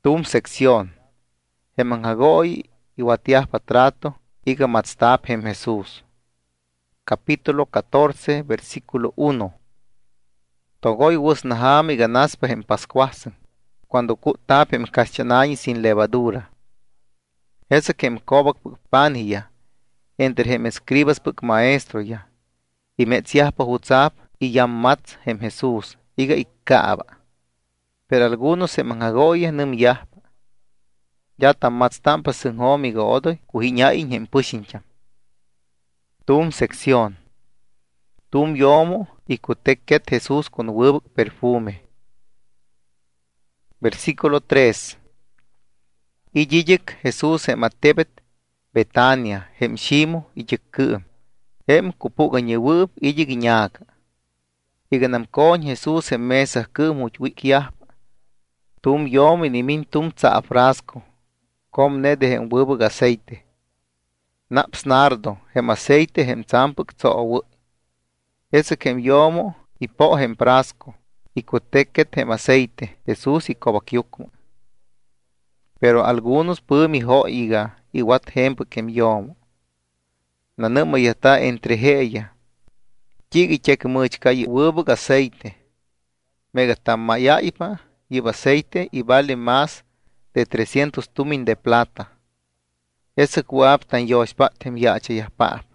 Tum sección. Hemanjagoy iwatiahpa trato iga matstap hem Jesús. Capítulo 14, versículo 1. Togoy wus naham y ganaspa hem pascuasen, cuando kutap hem castanay sin levadura. Ese que hem kobak puk panilla, entre hem escribas puk maestro ya, y metziahpa hutzap y yammatz hem Jesús, iga ikkaaba. Pero algunos hemanjagoy num yahpa. Ya tamatztampa sunghomi godoy kuhiñain hem pushincham. Tum sección. Tum yomo y kuteket Jesús con wubuk perfume. Versículo 3. Y yiyek Jesús hem atebet Betania hem shimo y yekkuum. Hem kupuga nyewub y yigiñaka. Y ganam koñ Jesús hem mesa kuum uchwik yahpa. Tum yomo y nimin tum tsa frasco. Com ne de hem wubuk aceite. Naps nardo hem aceite hem tzampuk tso'owu. Ese hem yomo y po hem frasco. Y kuteket hem aceite Jesús y kobakyukmu. Pero algunos pumi hoiga y wat hempuk hem yomo. Nanuma yata entre heya. Chigi chek muchkay wubuk aceite. Mega tamayaipa y aceite y vale más de 300 tumin de plata. Ese kuap tan yoshpat hem yache yahpap.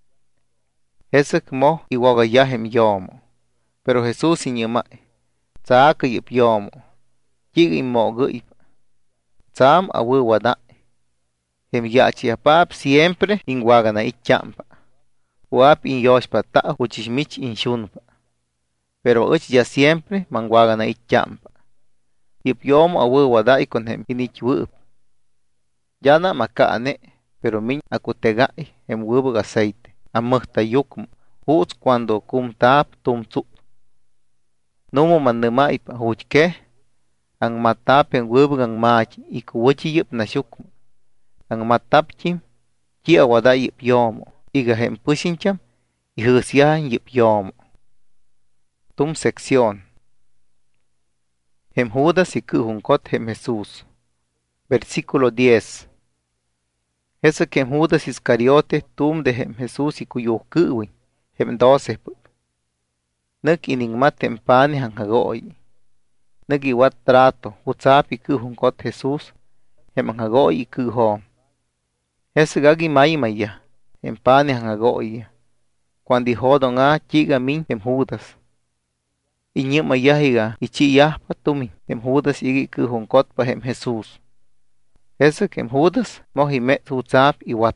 Ese mo y wagaya hem yomo. Pero Jesús inyamai. Tsaaka yip yomo. Yigi mo guyip. Tsam awu wada. Hem yache yahpap siempre in wagana ichampa. Wap in yoshpat ta uchishmich in shunpa. Pero uch ya siempre man wagana ichampa. Yip yomo awu wada ikon hem inich wup. Yana makaane, pero min akutegai hem wubuk aceite. Amukta yukm, huts cuando kum tap tum tsut. Numo manumaipa huchke, ang matap hem wubuk ang machi, ikuwachi yip na shukm. Ang matap chim, kia wada yip yomo, iga hem pushincham, ihusyahan yip yomo. Tum sección. Hem Judas y kuhunkot hem Jesús. Versículo 10. Ese que Judas Iscariote tum de hem Jesús y cuyo kuwi, hem 12. Nek iningmat hem pani hanjagoy. Nek iwat trato, utzap y kuhunkot Jesús, hem hanjagoy y kuho. Ese gagi maimaya, hem pani hanjagoy. Cuando hodon a chiga min hem Judas. Inyama yahiga ichi yahpa tumi hem Judas igi kuhunkot pa hem Jesús. Ese que Judas mohimet utzap y wat.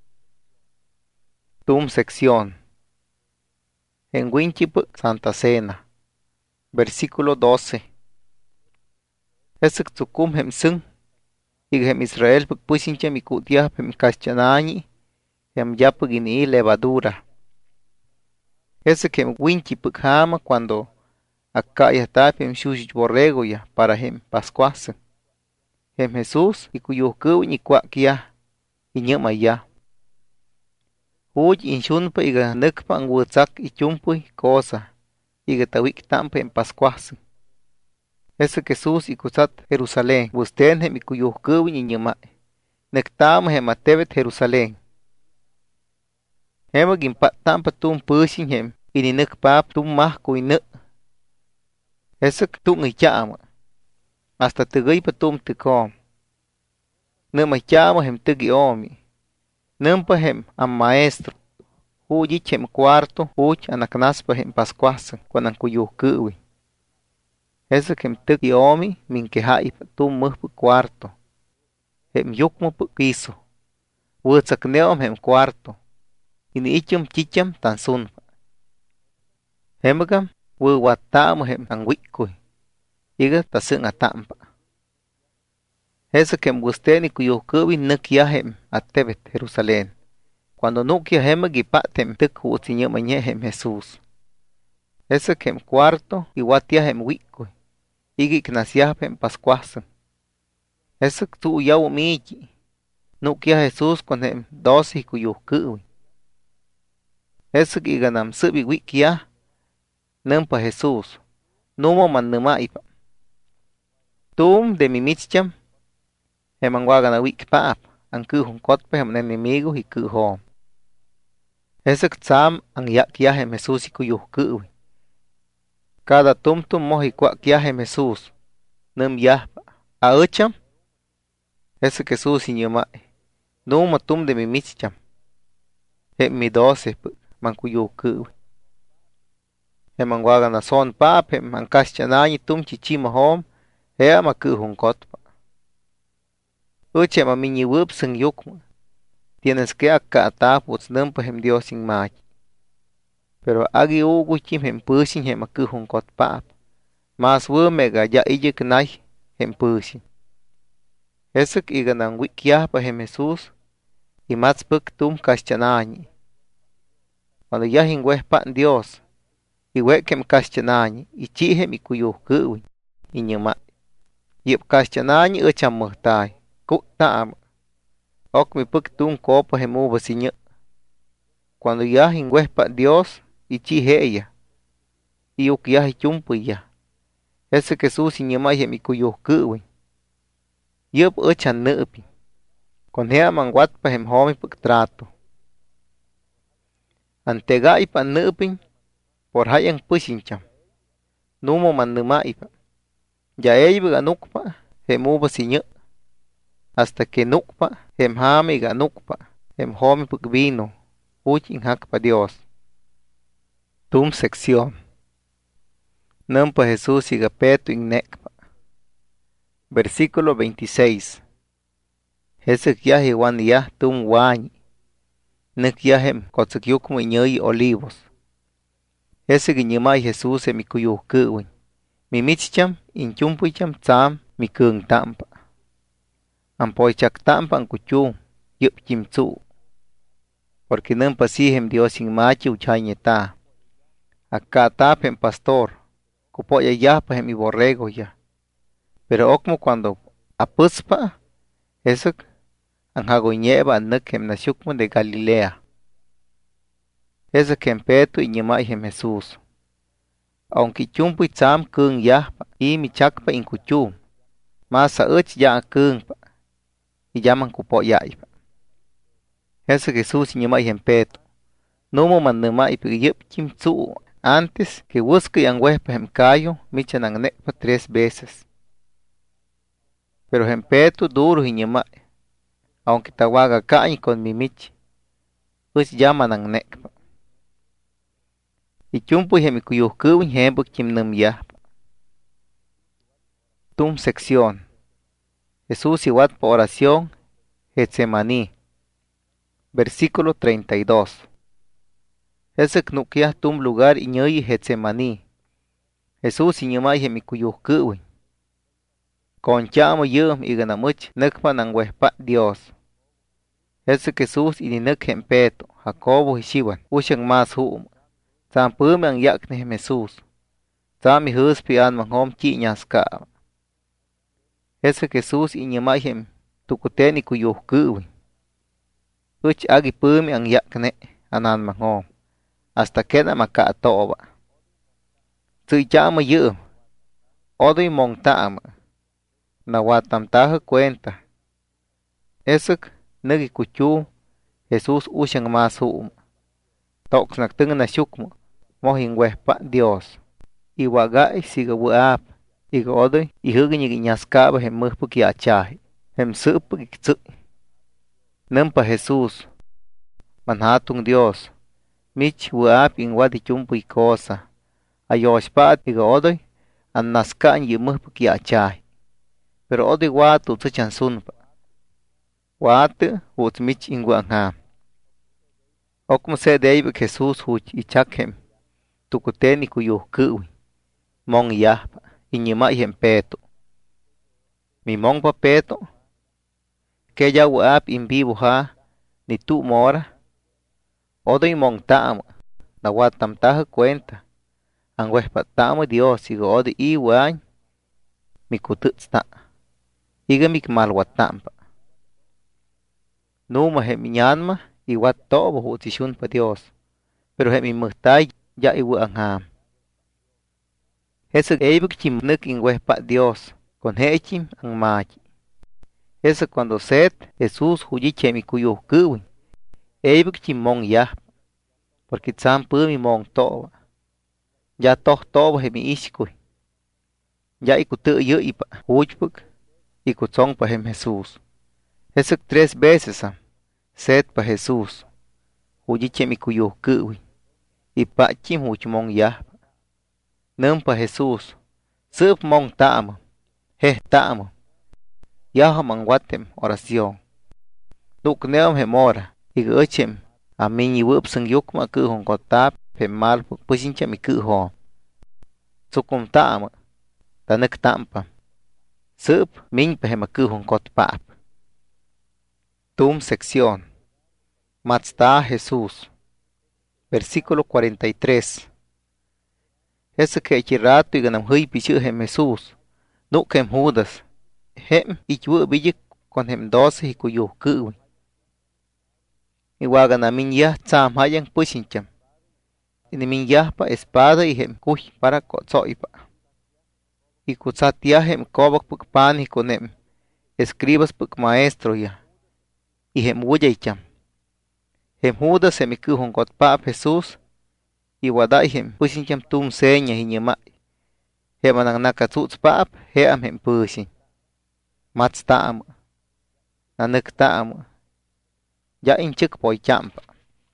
Tum sección. En Winchipuk Santa Cena. Versículo 12. Ese tsukum hem sung. Y hem Israel puk pusinchem y kutiap hem kaschanani. Hem yapuk ini levadura. Ese que Winchipuk hama cuando acá ya tap hem shushich borrego ya para hem pascuase. Hem Jesús y cuyo kuwi kwakya inyama ya. Huj inshunpa iga nekpa ang wutzak ichumpuy cosa iga tawik tampa en pascuas. Ese Jesús y kusat Jerusalén wusten hem y cuyo kuwi inyama. Nektama hem atebet Jerusalén. Hema gimpat tampa tum pushin hem ini nekpap tum mahko ine. Ese tung ichama. Hasta tegay patum tekom. Numa chamo hem tegi omi. Numpa hem am maestro. Huji hem cuarto, huj anaknaspa hem pascuasa, cuanan cuyo kuwi. Ese hem tegi omi min kehai patum muhpu cuarto. Hem yukmo pu piso. Wutzak neom hem cuarto. Ini ichum chicham tan sunpa. Hemagam wuwatamo hem ang wikkuy. Iga tasung atampa. Ese que mbusteni cuyo kubi nukia hem atebet Jerusalén. Cuando nukia hem gipatem tuk utsinyamañe hem Jesús. Ese que cuarto iwatia hem wikkuy. Igi knasiah hem pascuasan. Ese tu yaw miji. Nukia Jesús con hem 12 cuyo kubi. Ese que ganam subi wikia. Numpa Jesús. Numo man numaipa. Tum de mi michcham Heman wagan wik paap, ang kuhong kotpe hem enemigo y kuhom. Esek tsam ang yak yahem Jesús y kuyuh kuwi. Cada tumtum mohi kwak yahem Jesús, num yahpa, a ucham, esek Jesús y nyumai, numa tum de mi micham, hem mi 12 man kuyuh kuwi. Heman wagan a son paap, hem ang kaschanani tum chichima hom, hea ma kuhong kotpa. Uchem a minyi wup sing yukma. Tienes que accatar pues numpa hem Dios sin mach. Pero agi ugu chim hem pushin hem akuhun kot paap. Mas mega ya ijik nai hem pushin. Esek iganan wikyahpa hem Jesús y mats puk tum kaschanani. Cuando ya hingwehpan Dios y wekem kaschanani y chihem y kuyuh kuwin y nyama. Yip kaschanani ucham muhtai. Kuk taam. Ok mi puk tum kopa hemu basiña. Cuando ya hingwehpa Dios y chiheya. Y uk ya hichumpu ya. Ese Jesús y nyamay hem ikuyuh kuwin. Yup uchan nupi. Con hea man watpa hem homi puk trato. Antegay pa nupin. Por hayang pusincham. Numo man numaipa. Ya eybe ganukpa hemu basiña. Hasta que nukpa, hem hami ga nukpa, hem homi puk vino, uch inhakpa Dios. Tum sección. Nampa Jesús iga petu innekpa. Versículo 26. Hesek yahi wan yah tum wañi. Nek yahem kotsuk yukmo iñoy olivos. Hesek iñimay Jesús em ikuyuh kuwin. Mi michcham, inchumpuicham tsam, mi kung tampa. Ampoy chaktampa ang kuchum, yup chimtsu. Porque nampa sihem Dios in machi uchayeta. Acá tapem pastor, kupoya yahpa hem i borrego ya. Pero okmo cuando apuspa, esok ang hagoñeba anuk hem nashukmo de Galilea. Esok hem petu inyamay hem Jesús. Aunque chumpu itzam kung yahpa, y mi chakpa in kuchum. Masa uch ya kungpa. Y llaman kupo yaipa. Ese Jesús inyamay hem petu. Numo man numay yup chimtsu. Antes que busque yang wehpa hem kayo, michan ang nekpa 3 veces. Pero hem petu duro inyamay. Aunque tawaga kañi con mi mich. Us llaman ang nekpa. Y chumpu hem ikuyuh kuwin hembuk chim num yahpa. Tum sección. Jesús iwat por oración, Getsemaní. Versículo 32. Esek nukyah tum lugar iñoy Getsemaní. Jesús iñamay hem ikuyuh kuwin. Conchamo yum iganamuch nekpa nang wehpa Dios. Esek Jesús ininuk hem peto, Jacobo y Shiwan, usyang mas huum. Tsam pume ang yakne hem Jesús. Tsam ihuspi an manghom chiñaska. Ese Jesús inyamay hem tukuten ikuyuh kuwin. Uch agi pumi ang yakne anan manghom. Hasta kena makaatoba. Tsuychama yum. Odoy mong taama. Nawatamtaha cuenta. Esek nagi kuchu Jesús usyang mas huum. Toksnak tunga na shukmo. Mohin wehpa Dios. Iwagay siga wuap. Iga odoy ihugin igi nyaskaba hem muhpuk yachahi. Hem supuk iktsu. Nampa Jesús. Manhatung Dios. Mich wuap in wadi chumpu ikosa. Ayoshpaat iga odoy an naskaan yu muhpuk yachahi. Pero odoy watu tsuchan sunpa. Watu huts mich in guangham. Okmo se deibik Jesús huch ichakhem. Tukuten ikuyuh kuwi. Mong yahpa. Inyamay hem peto. Mi mong pa peto. Kaya waap in vivo ha. Ni tu mora. Odoy mong taama. Nawatam taha cuenta. Ang wehpa taama Dios. Iga odoy iwañ. Mi kututs ta. Iga mik malwatampa. Numa hem nyanma. Iwat tobo hutsishun pa Dios. Pero hem imuhtay ya iwa ang ham. Hesek eibuk chim nuk in wehpa Dios, con hechim ang machi. Ese cuando sed Jesús huyiche mi cuyo kuwin. Eibuk chi mong ya. Porque tsam mi mong toba. Ya toh toba he mi ishkui. Ya ikutu yu ipa hujpuk. Ikutsong pa hem Jesús. Ese 3 veces sed pa Jesús. Huyiche mi cuyo kuwin. Ipa chim huch mong ya. Nampa Jesús. Sup mong taama. He taama. Yaha mangwatem oración. Nuk neom he mora. Iga echem. Amin yiwup sang yukma ku hong kotap. He mal pushincha mi ku hong. Sukum taama. Tanak tampa. Sup min pa he ma ku hong kotpap. Tum sección. Matsta Jesús. Versículo 43. Ese que echi rato y ganam hui pichu hem Jesús. Nuk hem Judas. Hem ichwu bijik con hem 12 y kuyo kuwi. Iwagan amin yah tsam hayang pushincham. Inimin yah pa espada y hem kuy para kotsoipa. Y kutsat yah hem kobak puk pan y con hem escribas puk maestro ya. Y hem wuyaycham. Hem Judas hem ikuhong kotpaap Jesús. Y waday hem pushincham tum seña y nyamay. Hem anang nakatsuts paap heam hem pushin. Mats taama. Nanak taama. Ya inchik poy champa.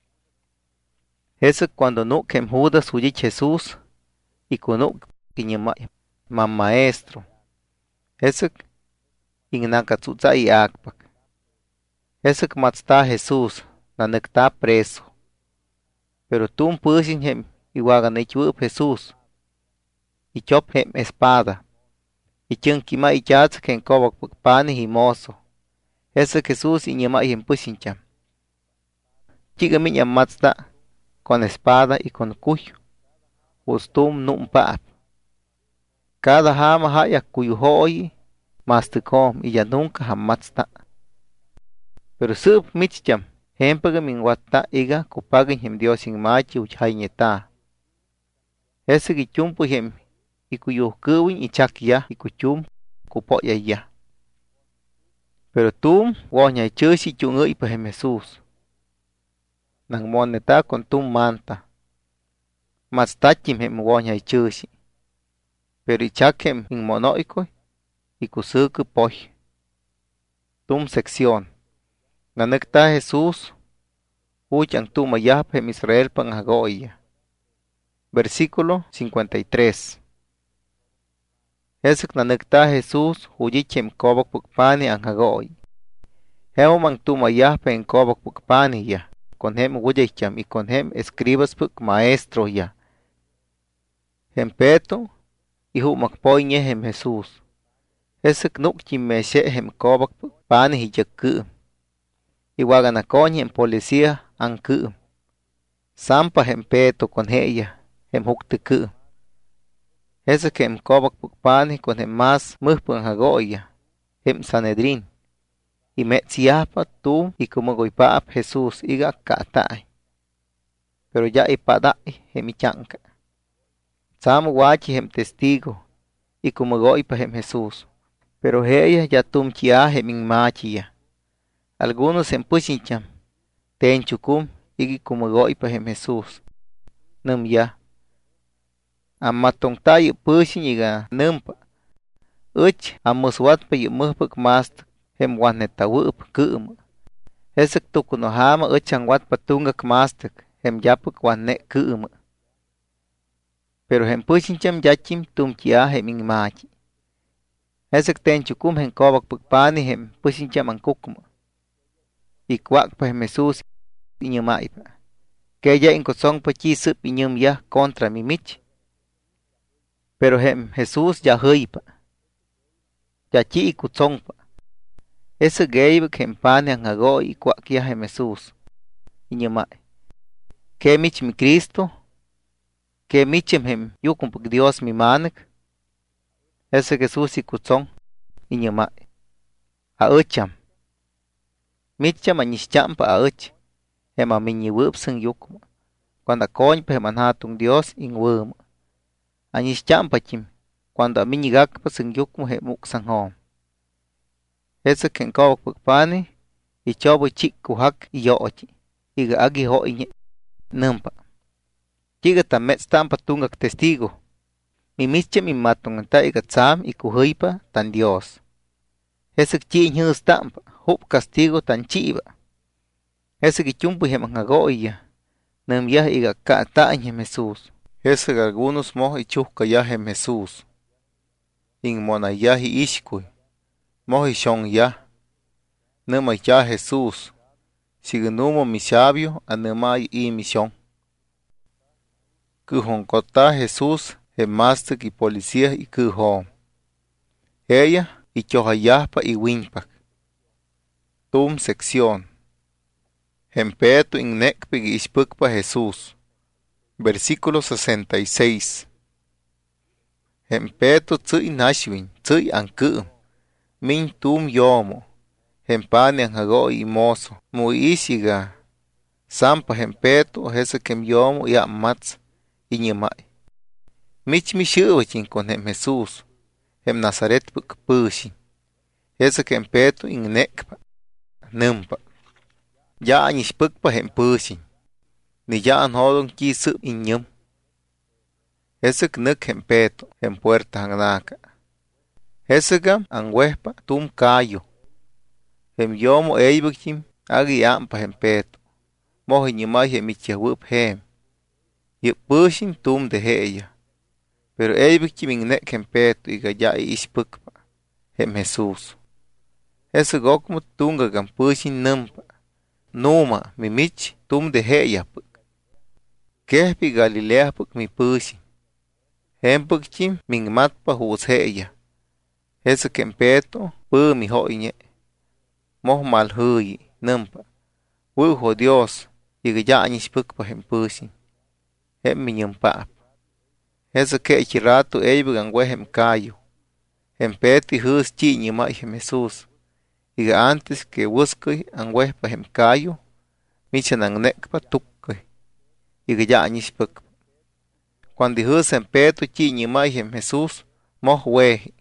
Ese cuando nuk hem Judas huyich Jesús. Y kunuk kinyamay. Man maestro. Ese ingnakatsutsa y akpak. Ese matsta Jesús. Nanak ta preso. Pero tum pushin hem. Iwagan ichwup Jesús. Y chop hem espada. Y chun kima y chats ken kobak pani y mozo. Ese Jesús y nyama y pushincham. Chiga minya matsta con espada y con cuyo. Ustum num paap. Cada hama haya cuyo hoy mastikom y ya nunca hamatsta. Pero sub michcham. Hempaga min watta iga kupagin hem Dios in machi uchayñeta. Ese gichumpu hem. Ikuyo kuwin y chakya ikuchum kupoya ya. Pero tum woña chusi chungoy pa hem Jesús. Nang moneta con tum manta. Matstachim hem woña chusi. Pero ichakem in monoiko ikusuku poy. Tum sección. Nanekta Jesús uchang tuma yap hem Israel pang hagoya. Versículo 53. Esek nanekta Jesús huyichem kobak pukpani ang hagoy. Heo mang tumayah en kobak pukpani ya. Con hem huyichem y con hem escribas puk maestro ya. Hem peto y humakpoy nye hem Jesús. Esek nuk chimeshe hem kobak pukpani hijaku. Iwagan akoñ hem policía ang ku. Sampa hem peto con heya hem hukteku. Ese que hem kobak pukpani con hem mas muhpun hagoya, hem Sanedrin. Y metziapa tu y kumagoypaap Jesús iga kaatay. Pero ya ipadai hem ichanka. Sam wachi hem testigo y kumagoypa hem Jesús. Pero ella ya tumchia hem inmachia. Algunos hem pushincham. Tenchukum igi kumagoypa hem Jesús. Num ya. Amatong tayo pushin iga numpa. Uch amuswat pa yu muhpuk mast hem waneta wup kuum. Esek tukunohama uch ang wat patungak mastek hem yapuk wane kuum. Pero hem pushin cham yachim tumchia hem ingmachi. Esek tenchukum hem kobak pukpani hem pushin cham ang kukma. Ikwak pa hem Jesús inyamaipa. Kaya inkosong pa chisip inyam ya kontra mi mich. Pero hem Jesús ya höypa. Ya chi ikutsongpa. Ese geibuk hem pane ang hago y kwakya hem Jesús. Inyamay. Ke mich mi Cristo. Ke michem hem yukumpuk Dios mi manek. Ese Jesús ikutsong. Inyamay. A ucham. Micham anishchampa a uch. Hem a minyiwup sang yukuma. Cuando akoñpa hem anhatung Dios in wuma. Anis champachim, cuando a minigakpa sang yukmo he muk sang hom. Jesek jeng kawak pani, ichobo chik kuhak iyochi, iga agi hoiñe, numpa. Chiga ta metz tampa tungak testigo. Mimische mi matunganta iga tsam ikuhuypa tan Dios. Jesek chi ñhus tampa, hup castigo tan chiba. Jesek ichumpu hemang hagoya, num yah iga ka ta'añem Jesús. Jesek algunos moj ichujkayahem Jesús. In monayah ishkuy, moj ishon yah. Numa ya Jesús, sigenumo mi sabio anumay y misión. Kuhon kota Jesús, hemastek y policía y kuhon. Ella y chohayahpa y winpak. Tum sección. Hempeto in nekpig ishpukpa Jesús. Versículo 66. Hempeto tsuy nashwin, tsuy ankuum. Min tum yomo. Hempani ang hago y mozo. Muisiga. Sampa hempeto hesekem yomo ya mats. Iñamay. Mich mishuwachin con hem Jesús. Hem Nazaret puk pushin. Hesekem peto in nekpa. Numpa. Ya anishpukpa hem pushin. Ni ya anhodon kisu inyum. Hesek nuk hem peto. Hem puerta hangnaka. Hesekam ang wehpa tum kayo. Hem yomo eibukchim agi ampa hem peto. Mohi nyumay hem ichyahup hem. Yup pushin tum de heya. Pero eibukchim in nek hem peto iga ya ishpukpa. Hem Jesús. Hesek okmo tungagam pushin numpa. Numa mimich tum de heya puk. Kehpi Galilea puk mi pushin. Hem pukchim min matpa hus heya. Hesek hem peto pu mi hoiñe. Moh mal huyi numpa. Wuho Dios iga ya anishpukpa hem pushin. Hem minyum paap. Hesek kechi rato eibug ang wehem kayo. Hem peti hus chi nyumay hem Jesús. Iga antes que wuskoy ang wehpa hem kayo. Michan ang nekpa tukkoy. Iga ya anishpukpa. Cuando hus hem peto chi nyumay hem Jesús. Moh wehi.